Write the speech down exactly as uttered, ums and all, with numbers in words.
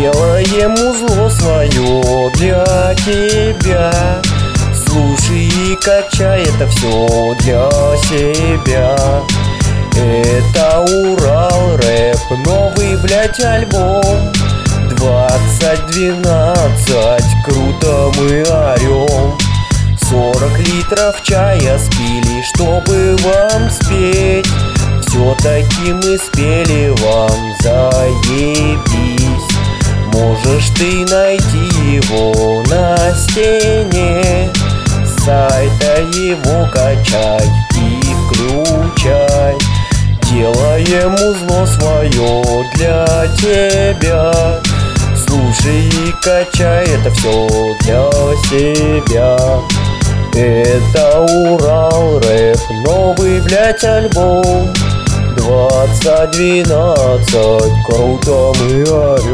Делаем узло свое для тебя. Слушай и качай, это все для себя. Это Урал рэп, новый, блять, альбом. Двадцать двенадцать, круто мы орем. Сорок литров чая спили, чтобы вам спеть. Все-таки мы спели вам, заебись. Можешь ты найти его на стене, с сайта его качай и включай. Делаем узло свое для тебя. Слушай и качай, это все для себя. Это Урал рэп, новый, блять, альбом. Двадцать двенадцать, круто мы орем.